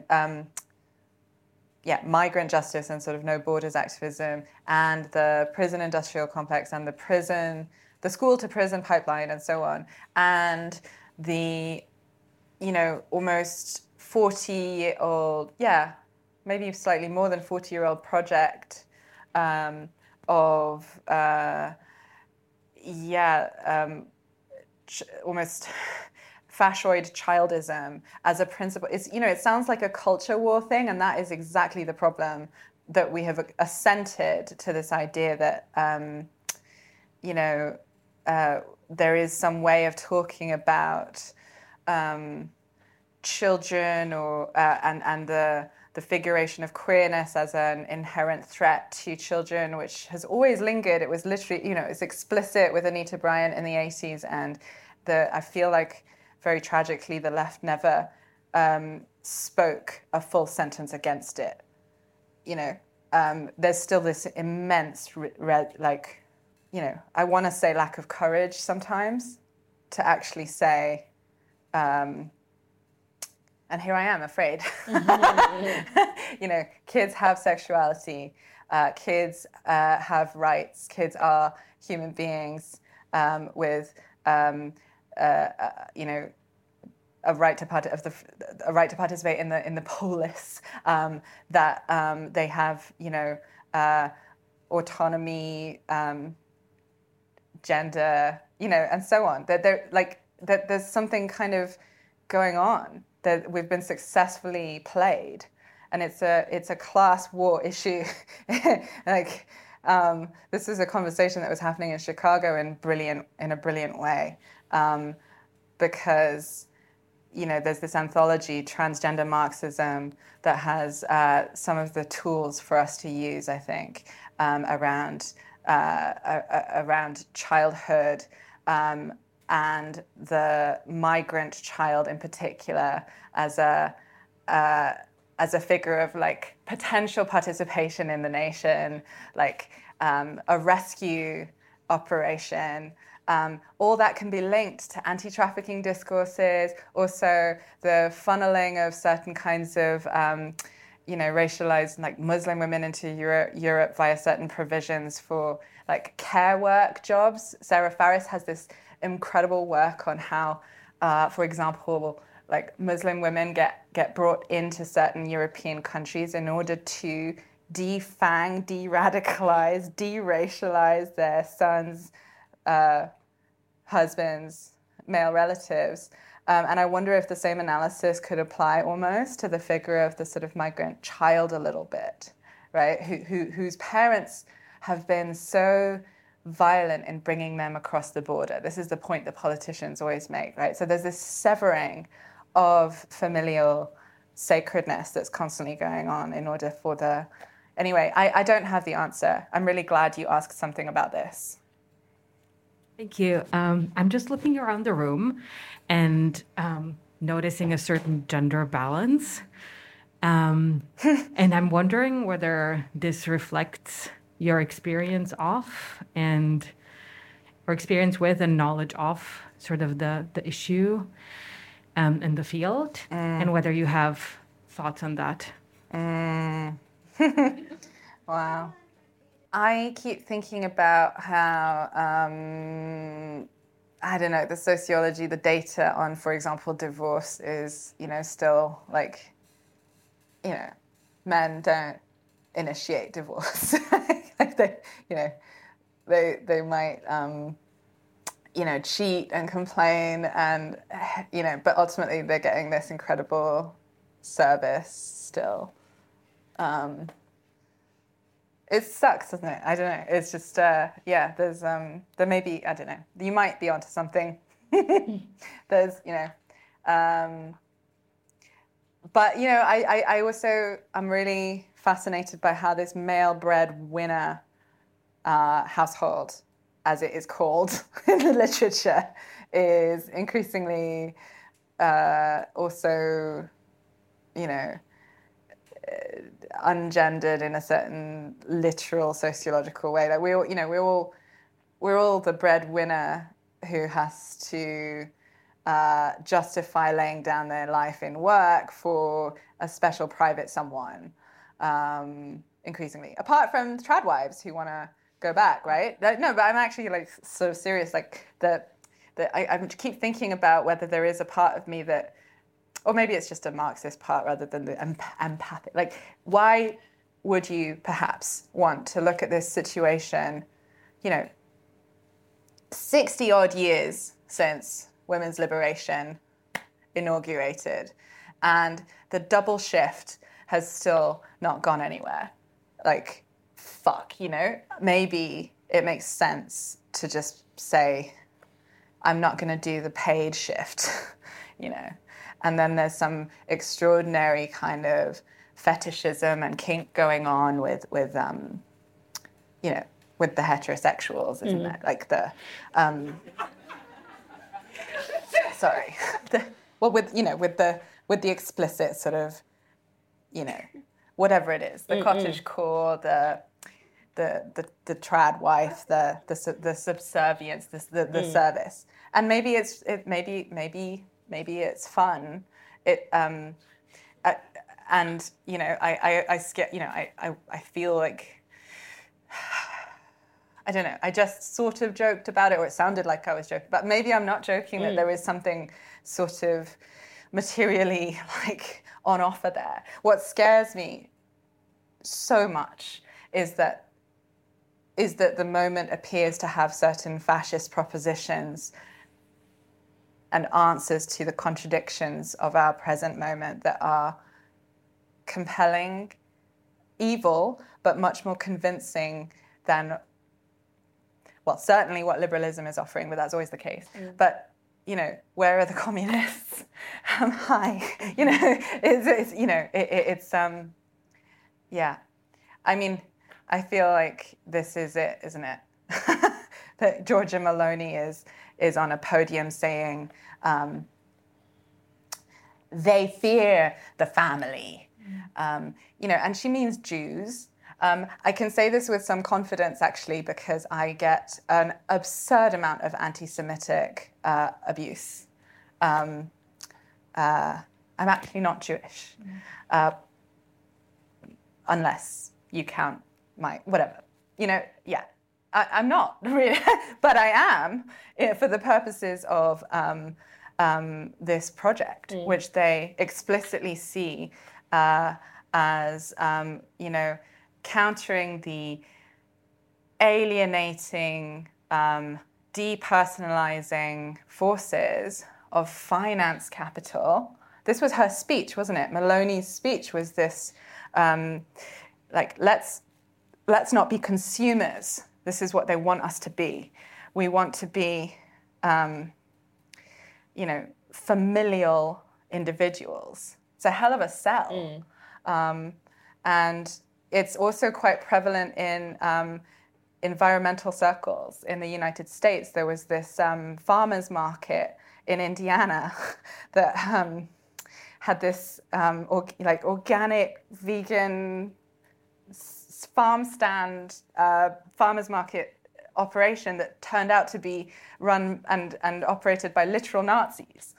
migrant justice and sort of no borders activism, and the prison industrial complex and the school to prison pipeline and so on, and the, almost 40-year-old, maybe slightly more than 40-year-old project of, almost fascioid childism as a principle. It sounds like a culture war thing, and that is exactly the problem, that we have assented to this idea that, there is some way of talking about children or and the figuration of queerness as an inherent threat to children, which has always lingered. It was literally, it's explicit with Anita Bryant in the 80s, and I feel like very tragically the left never spoke a full sentence against it. There's still this immense, I want to say lack of courage sometimes to actually say, and here I am afraid, kids have sexuality, kids have rights, kids are human beings with, a right to participate in the polis, that they have, autonomy, gender, and so on. That there's something kind of going on that we've been successfully played, and it's a class war issue. This is a conversation that was happening in Chicago in a brilliant way, because there's this anthology, Transgender Marxism, that has some of the tools for us to use, I think, around childhood, and the migrant child in particular as a figure of potential participation in the nation, a rescue operation. All that can be linked to anti-trafficking discourses, also the funneling of certain kinds of, racialized like Muslim women into Europe via certain provisions for like care work jobs. Sarah Faris has this incredible work on how, for example, like Muslim women get brought into certain European countries in order to defang, de-radicalize, de-racialize their sons, husbands, male relatives. And I wonder if the same analysis could apply almost to the figure of the sort of migrant child a little bit, right? Whose parents have been so violent in bringing them across the border. This is the point that politicians always make, right? So there's this severing of familial sacredness that's constantly going on in order for the... Anyway, I don't have the answer. I'm really glad you asked something about this. Thank you. I'm just looking around the room and noticing a certain gender balance. And I'm wondering whether this reflects your experience of or experience with and knowledge of sort of the issue in the field, and whether you have thoughts on that. Wow. I keep thinking about how, I don't know, the sociology, the data on, for example, divorce is, still like, men don't initiate divorce. Like they might, cheat and complain and, but ultimately they're getting this incredible service still. It sucks, doesn't it? I don't know. It's just, there's, there may be, I don't know, you might be onto something. There's, but, I also, I'm really fascinated by how this male breadwinner household, as it is called in the literature, is increasingly also, ungendered in a certain literal sociological way. Like we're all the breadwinner who has to justify laying down their life in work for a special private someone. Increasingly, apart from trad wives who want to go back, right? No, but I'm actually like sort of serious. Like I keep thinking about whether there is a part of me that. Or maybe it's just a Marxist part rather than the empathic. Like, why would you perhaps want to look at this situation, 60 odd years since women's liberation inaugurated, and the double shift has still not gone anywhere? Like, fuck, maybe it makes sense to just say, I'm not going to do the paid shift, And then there's some extraordinary kind of fetishism and kink going on with the heterosexuals, isn't it? Like the, sorry, with the explicit sort of, whatever it is, the cottagecore, the trad wife, the subservience, the service, and maybe it's fun. I feel like, I don't know, I just sort of joked about it, or it sounded like I was joking, but maybe I'm not joking, that there is something sort of materially like on offer there. What scares me so much is that the moment appears to have certain fascist propositions and answers to the contradictions of our present moment that are compelling, evil, but much more convincing than, well, certainly what liberalism is offering, but that's always the case. But, where are the communists? Hi. I mean, I feel like this is it, isn't it? That Giorgia Meloni is on a podium saying, they fear the family, and she means Jews. I can say this with some confidence, actually, because I get an absurd amount of anti-Semitic abuse. I'm actually not Jewish. unless you count my whatever. I'm not really, but I am for the purposes of this project, which they explicitly see as countering the alienating, depersonalizing forces of finance capital. This was her speech, wasn't it? Maloney's speech was this, let's not be consumers. This is what they want us to be. We want to be, familial individuals. It's a hell of a sell. And it's also quite prevalent in environmental circles in the United States. There was this farmers market in Indiana that had this organic, vegan farm stand farmers market operation that turned out to be run and operated by literal Nazis.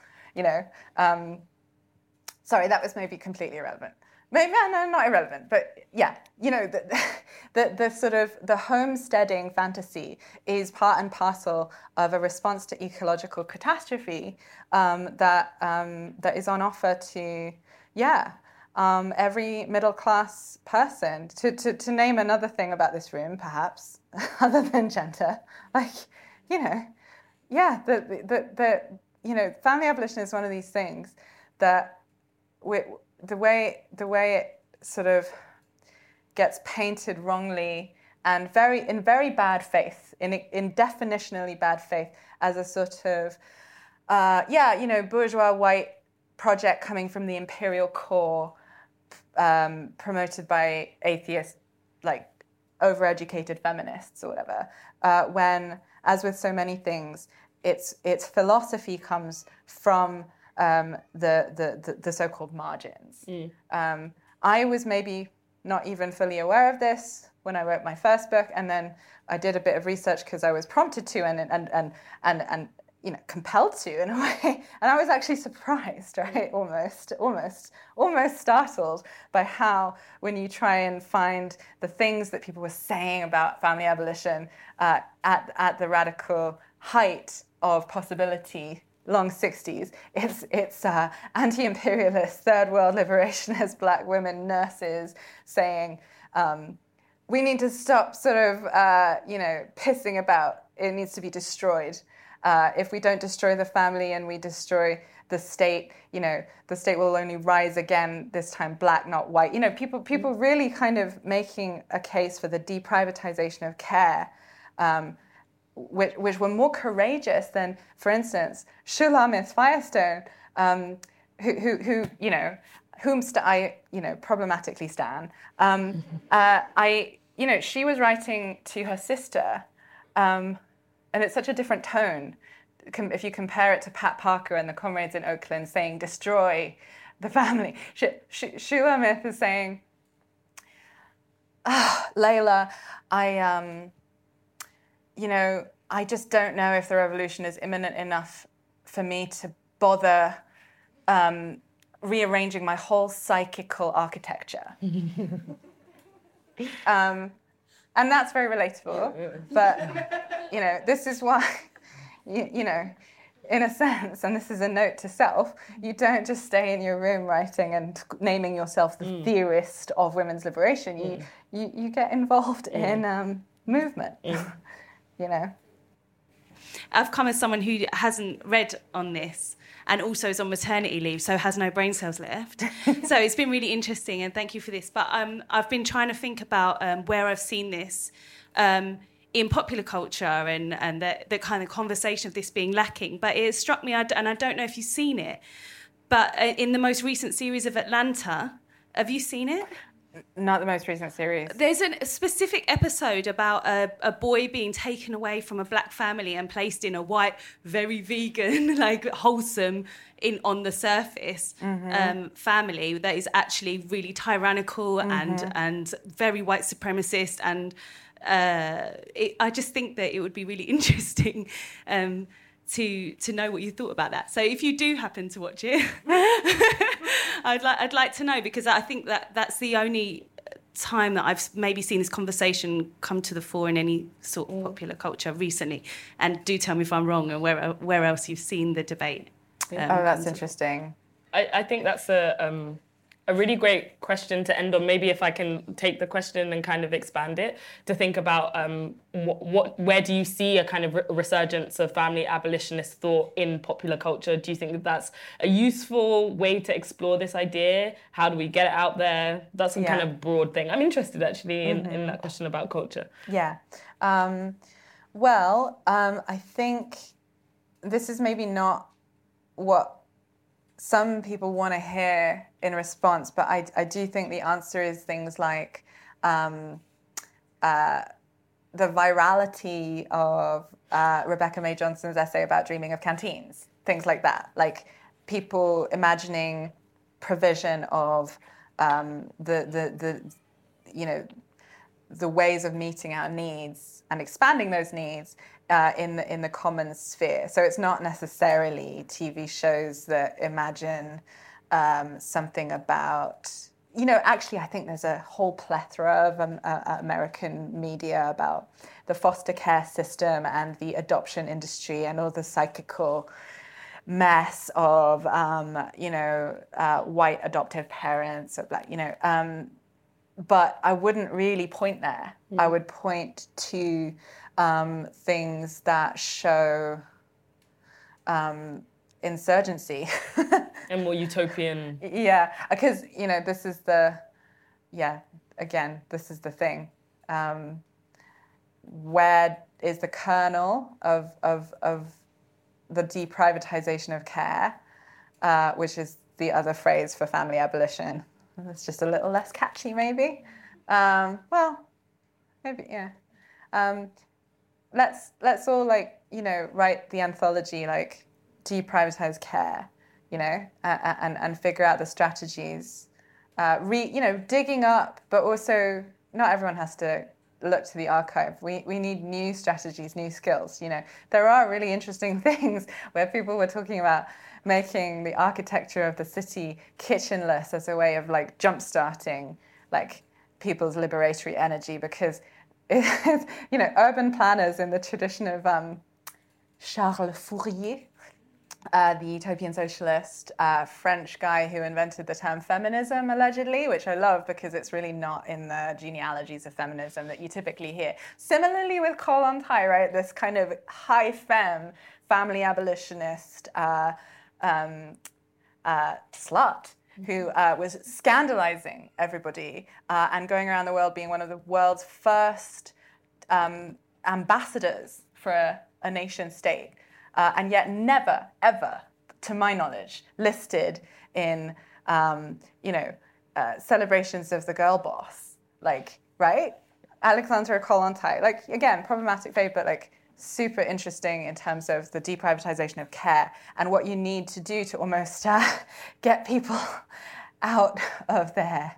Sorry, that was maybe completely irrelevant. Maybe no, not irrelevant, but yeah, the sort of the homesteading fantasy is part and parcel of a response to ecological catastrophe that is on offer to every middle class person. To name another thing about this room, perhaps other than gender, family abolition is one of these things that the way it sort of gets painted wrongly and in very bad faith, in definitionally bad faith, as a sort of bourgeois white project coming from the imperial core, promoted by atheist, overeducated feminists or whatever. When, as with so many things, its philosophy comes from the so-called margins. I was maybe not even fully aware of this when I wrote my first book, and then I did a bit of research because I was prompted to and compelled to in a way, and I was actually surprised, right? Almost startled by how, when you try and find the things that people were saying about family abolition at the radical height of possibility, long 60s, it's anti-imperialist, third world liberationist black women nurses saying, we need to stop sort of, pissing about, it needs to be destroyed. If we don't destroy the family and we destroy the state, the state will only rise again, this time black, not white. People really kind of making a case for the deprivatization of care, which were more courageous than, for instance, Shulamith Firestone, whom I problematically stan. She was writing to her sister, and it's such a different tone if you compare it to Pat Parker and the Comrades in Oakland saying, destroy the family. Shulamith is saying, Layla, I just don't know if the revolution is imminent enough for me to bother rearranging my whole psychical architecture. And that's very relatable. But, this is why, in a sense, and this is a note to self, you don't just stay in your room writing and naming yourself the theorist of women's liberation. You get involved in movement, I've come as someone who hasn't read on this and also is on maternity leave, so has no brain cells left. So it's been really interesting, and thank you for this. But I've been trying to think about where I've seen this in popular culture and the kind of conversation of this being lacking. But it struck me, and I don't know if you've seen it, but in the most recent series of Atlanta, have you seen it? Not the most recent series. There's a specific episode about a boy being taken away from a black family and placed in a white, very vegan, wholesome, on the surface, family that is actually really tyrannical and very white supremacist. And I just think that it would be really interesting to know what you thought about that. So if you do happen to watch it, I'd like to know, because I think that's the only time that I've maybe seen this conversation come to the fore in any sort of popular culture recently. And do tell me if I'm wrong, and where else you've seen the debate. That's interesting. I think that's a really great question to end on. Maybe if I can take the question and kind of expand it to think about where do you see a kind of resurgence of family abolitionist thought in popular culture? Do you think that that's a useful way to explore this idea? How do we get it out there? That's some kind of broad thing. I'm interested actually in that question about culture. Yeah. I think this is maybe not what some people want to hear in response, but I do think the answer is things like the virality of Rebecca May Johnson's essay about dreaming of canteens, things like that. Like people imagining provision of the ways of meeting our needs and expanding those needs in the common sphere. So it's not necessarily TV shows that imagine something about, actually I think there's a whole plethora of American media about the foster care system and the adoption industry and all the psychical mess of, white adoptive parents, or black, but I wouldn't really point there. I would point to things that show insurgency. And more utopian. Yeah, because, this is the thing. Where is the kernel of the deprivatization of care, which is the other phrase for family abolition. It's just a little less catchy, maybe. Maybe, yeah. Let's all write the anthology deprivatize care, and figure out the strategies. Digging up, but also not everyone has to look to the archive. We need new strategies, new skills. There are really interesting things where people were talking about making the architecture of the city kitchenless as a way of jump-starting people's liberatory energy, because urban planners in the tradition of Charles Fourier, the utopian socialist French guy who invented the term feminism, allegedly, which I love because it's really not in the genealogies of feminism that you typically hear. Similarly with Kollontai, right, this kind of high femme, family abolitionist slut who was scandalizing everybody and going around the world being one of the world's first ambassadors for a nation state. And yet never, ever, to my knowledge, listed in, celebrations of the girl boss. Right? Alexandra Kollontai. Again, problematic faith, but super interesting in terms of the deprivatization of care and what you need to do to almost get people out of their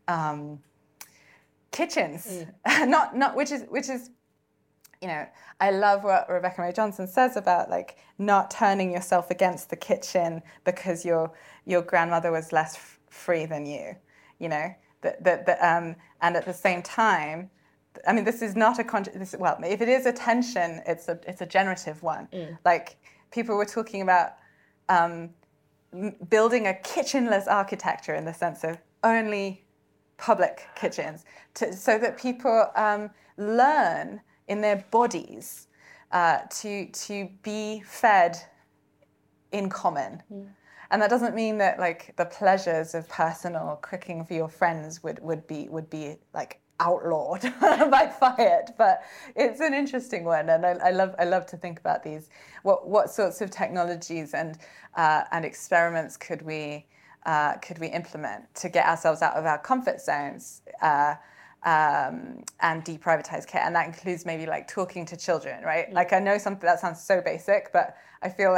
kitchens. Which is. I love what Rebecca May Johnson says about not turning yourself against the kitchen because your grandmother was less free than you, and at the same time, I mean, this is not if it is a tension, it's a generative one. People were talking about building a kitchenless architecture in the sense of only public kitchens, so that people learn in their bodies to be fed in common. And that doesn't mean that the pleasures of personal cooking for your friends would be outlawed by Fayette, but it's an interesting one, and I love to think about these. What sorts of technologies and experiments could we implement to get ourselves out of our comfort zones and deprivatize care? And that includes maybe talking to children, right? I know something that sounds so basic, but I feel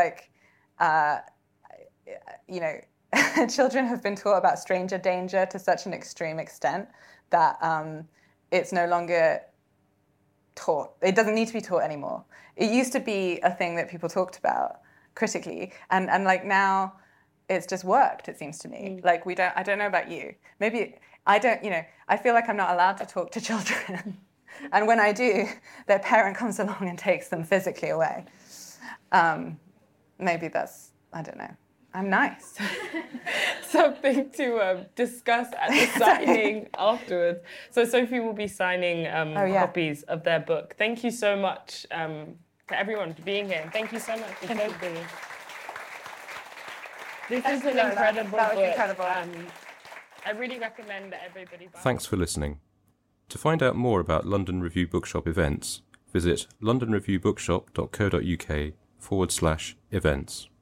children have been taught about stranger danger to such an extreme extent that it's no longer taught. It doesn't need to be taught anymore. It used to be a thing that people talked about critically, and now it's just worked, it seems to me. I don't know about you. Maybe I feel like I'm not allowed to talk to children. And when I do, their parent comes along and takes them physically away. Maybe that's, I don't know. I'm nice. Something to discuss at the signing afterwards. So Sophie will be signing copies of their book. Thank you so much to everyone for being here. Thank you so much for Sophie. This is an incredible book. Incredible. I really recommend that everybody buy it. Thanks for listening. To find out more about London Review Bookshop events, visit londonreviewbookshop.co.uk/events.